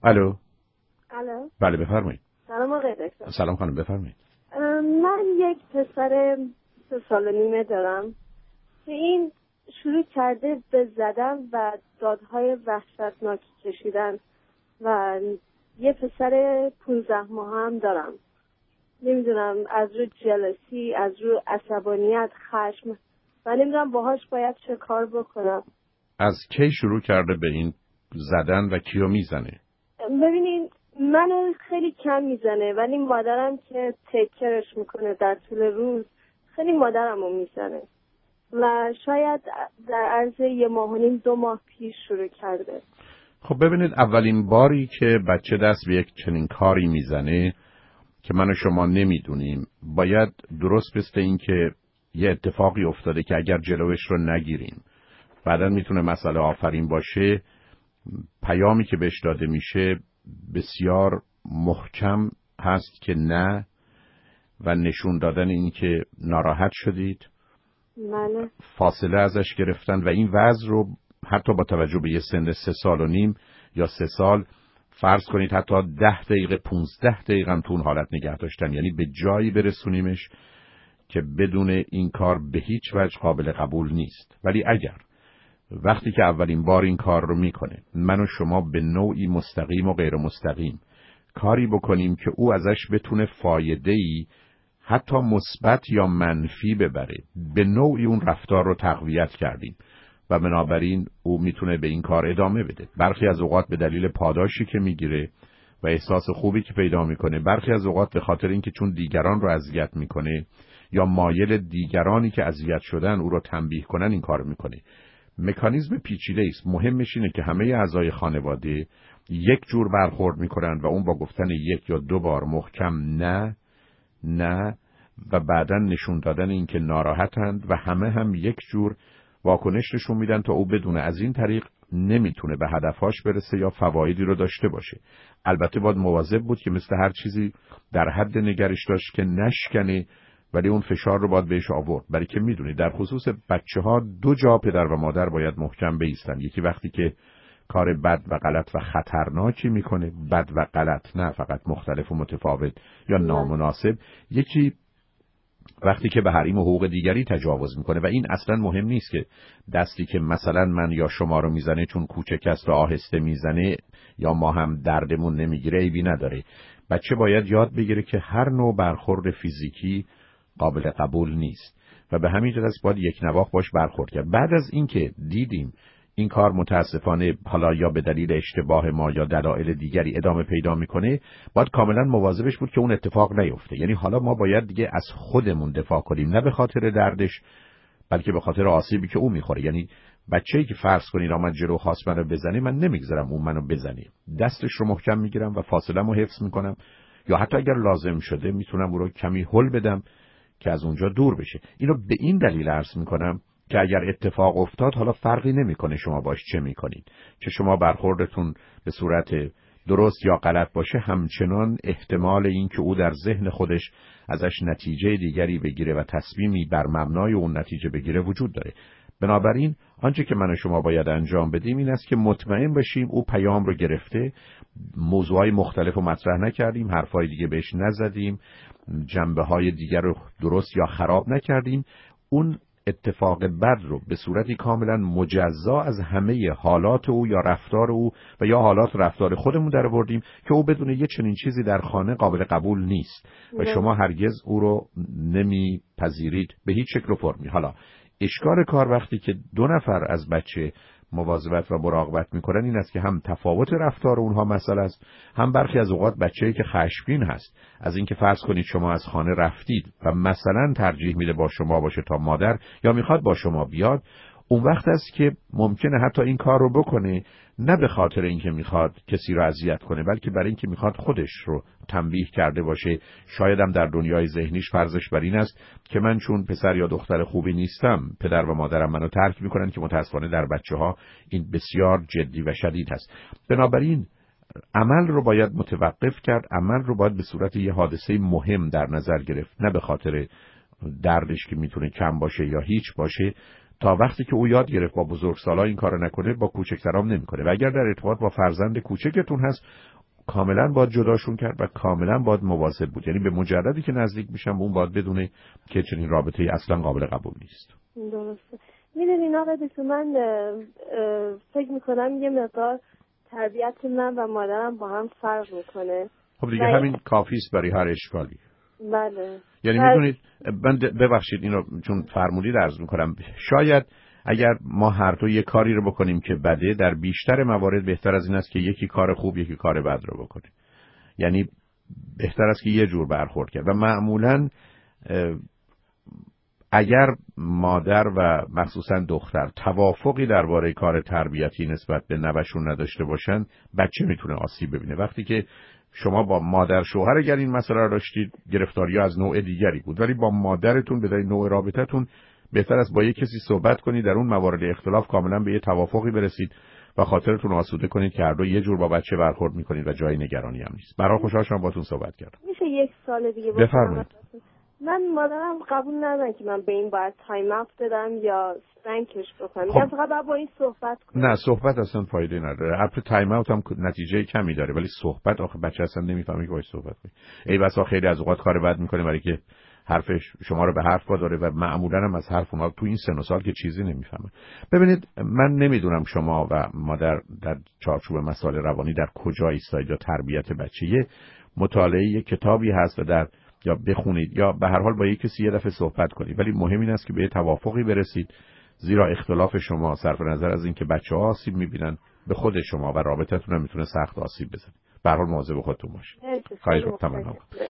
الو. الو. بله بفرمایید. سلام آقای دکتر. سلام خانم بفرمایید. من یک پسر 3 سال و نیمه دارم که این شروع کرده به زدن و دادهای وحشتناکی کشیدن و یه پسر 15 ماه هم دارم. نمیدونم از رو جلسی، از رو عصبانیت، خشم و نمیدونم باهاش باید چه کار بکنم. از کی شروع کرده به این زدن و کیو میزنه؟ ببینین منو خیلی کم میزنه ولی مادرم که تکرش میکنه در طول روز خیلی مادرمو میزنه و شاید در عرض 1 ماه و نیم 2 ماه پیش شروع کرده. خب ببینید، اولین باری که بچه دست به یک چنین کاری میزنه که من و شما نمیدونیم، باید درست مثل این که یه اتفاقی افتاده که اگر جلوش رو نگیریم بعداً میتونه مسئله آفرین باشه. پیامی که بهش داده میشه بسیار محکم هست که نه، و نشون دادن این که ناراحت شدید، بله. فاصله ازش گرفتن و این وضع رو حتی با توجه به یه سن 3 سال و نیم یا 3 سال فرض کنید حتی 10 دقیقه 15 دقیقه هم تو اون حالت نگه داشتن، یعنی به جایی برسونیمش که بدون این کار به هیچ وجه قابل قبول نیست. ولی اگر وقتی که اولین بار این کار رو میکنه من و شما به نوعی مستقیم و غیر مستقیم کاری بکنیم که او ازش بتونه فایده‌ای حتی مثبت یا منفی ببره، به نوعی اون رفتار رو تقویت کردیم و بنابراین او میتونه به این کار ادامه بده. برخی از اوقات به دلیل پاداشی که میگیره و احساس خوبی که پیدا میکنه، برخی از اوقات به خاطر اینکه چون دیگران رو اذیت میکنه یا مایل دیگرانی که اذیت شدن او رو تنبیه کنن این کار میکنه. مکانیزم پیچیده است. مهمش اینه که همه اعضای خانواده یک جور برخورد میکنن و اون با گفتن 1 یا 2 بار محکم نه و بعداً نشون دادن این که ناراحتند و همه هم یک جور واکنش نشون میدن تا او بدونه از این طریق نمیتونه به هدفهاش برسه یا فوایدی رو داشته باشه. البته باید مواظب بود که مثل هر چیزی در حد نگرش داشت که نشکنه، ولی اون فشار رو باید بهش آورد. برای که میدونی در خصوص بچه‌ها 2 جا پدر و مادر باید محکم بایستن. یکی وقتی که کار بد و غلط و خطرناکی میکنه، بد و غلط نه فقط مختلف و متفاوت یا نامناسب، یکی وقتی که به حریم و حقوق دیگری تجاوز میکنه. و این اصلا مهم نیست که دستی که مثلا من یا شما رو میزنه چون کوچک است و آهسته میزنه یا ما هم دردمون نمیگیره عیبی نداره. بچه باید یاد بگیره که هر نوع برخورد فیزیکی قابل قبول نیست و به همین جهت باید یک نواخت باش برخورد کرد. بعد از اینکه دیدیم این کار متاسفانه حالا یا به دلیل اشتباه ما یا دلایل دیگری ادامه پیدا میکنه، باید کاملا مواظبش بود که اون اتفاق نیفته. یعنی حالا ما باید دیگه از خودمون دفاع کنیم، نه به خاطر دردش بلکه به خاطر آسیبی که اون میخوره. یعنی بچه‌ای که فرض کنید آمد جلو خواست منو بزنه، من نمیگذارم اون منو بزنه، دستش رو محکم میگیرم و فاصله‌مو حفظ میکنم، یا حتی اگر لازم شده میتونم او رو کمی هل بدم که از اونجا دور بشه. اینو به این دلیل عرض میکنم که اگر اتفاق افتاد حالا فرقی نمیکنه شما باش چه میکنید، چه شما برخوردتون به صورت درست یا غلط باشه، همچنان احتمال این که او در ذهن خودش ازش نتیجه دیگری بگیره و تصمیمی بر مبنای اون نتیجه بگیره وجود داره. بنابراین آنچه که من و شما باید انجام بدیم این است که مطمئن بشیم او پیام رو گرفته، موضوعای مختلف رو مطرح نکردیم، حرفای دیگه بهش نزدیم، جنبه‌های دیگر رو درست یا خراب نکردیم، اون اتفاق بد رو به صورتی کاملا مجزا از همه حالات او یا رفتار او و یا حالات رفتار خودمون در آوردیم که او بدون یه چنین چیزی در خانه قابل قبول نیست و شما هرگز او رو نمیپذیرید به هیچ شکل و فرمی. حالا اشکال کار وقتی که 2 نفر از بچه مواظبت و مراقبت میکنن این است که هم تفاوت رفتار اونها مسئله است، هم برخی از اوقات بچه‌ای که خشمگین هست از اینکه فرض کنید شما از خانه رفتید و مثلا ترجیح میده با شما باشه تا مادر، یا میخواد با شما بیاد، اون وقت است که ممکنه حتی این کار رو بکنه نه به خاطر اینکه میخواد کسی رو اذیت کنه بلکه برای اینکه میخواد خودش رو تنبیه کرده باشه. شاید هم در دنیای ذهنیش فرضش بر این است که من چون پسر یا دختر خوبی نیستم پدر و مادرم منو ترک میکنن، که متاسفانه در بچه‌ها این بسیار جدی و شدید هست. بنابراین عمل رو باید متوقف کرد، عمل رو باید به صورت یه حادثه مهم در نظر گرفت، نه به خاطر دردش که میتونه کم باشه یا هیچ باشه. تا وقتی که او یاد گرفت با بزرگسالا این کارو نکنه با کوچکترام نمیکنه. و اگر در ارتباط با فرزند کوچکتون هست کاملا باید جداشون کرد و کاملا باید مواظب بود. یعنی به مجردی که نزدیک میشن اون باید بدونه که چنین رابطه‌ای اصلا قابل قبول نیست. درسته. میدونین آقای دکتر، من فکر میکنم یه مقدار تربیت من و مادرم با هم فرق میکنه. خب دیگه همین کافیست برای هر اشکالی. بله. یعنی میدونید من ببخشید اینو چون فرمودید عرض میکنم، شاید اگر ما هر دو یک کاری رو بکنیم که بده، در بیشتر موارد بهتر از این است که یکی کار خوب یکی کار بد رو بکنه. یعنی بهتر است که یه جور برخورد کرد و معمولاً اگر مادر و مخصوصاً دختر توافقی درباره کار تربیتی نسبت به نوه‌شون نداشته باشن، بچه میتونه آسیب ببینه. وقتی که شما با مادر شوهر اگر این مسئله رو داشتید، گرفتاری از نوع دیگری بود، ولی با مادرتون به دلیل نوع رابطتون بهتر است با یک کسی صحبت کنید، در اون موارد اختلاف کاملا به یه توافقی برسید و خاطرتون آسوده کنید که هر دو یه جور با بچه برخورد میکنید و جای نگرانی هم نیست. برای خوشحال شدم باهاتون صحبت کردم. میشه یک سال دیگه بفرمایید. من مادرم قبول ندارم که من به این باید تایم اپ بدم یا سنکش بکنم. میگم فقط باید با این صحبت کنم. نه، صحبت اصلا فایده نداره. البته تایم اوت هم نتیجه کمی داره، ولی صحبت آخه بچه اصلا نمیفهمه که باید صحبت کنه. ای بسا خیلی از اوقات کار بد میکنه برای که حرفش شما رو به حرف واداره و معمولا هم از حرف اونها تو این سن و سال که چیزی نمیفهمه. ببینید من نمیدونم شما و مادر در چارچوب مسائل روانی در کجا ایستایید یا تربیت بچه. یه مطالعه یه کتابی هست و در یا بخونید یا به هر حال با یک کسی یه دفعه صحبت کنید، ولی مهم این است که به توافقی برسید، زیرا اختلاف شما صرف نظر از اینکه بچه‌ها آسیب می‌بینن به خود شما و رابطتون هم میتونه سخت آسیب بزنه. به هر حال مواظب خودتون باشید. خواهش می‌کنم.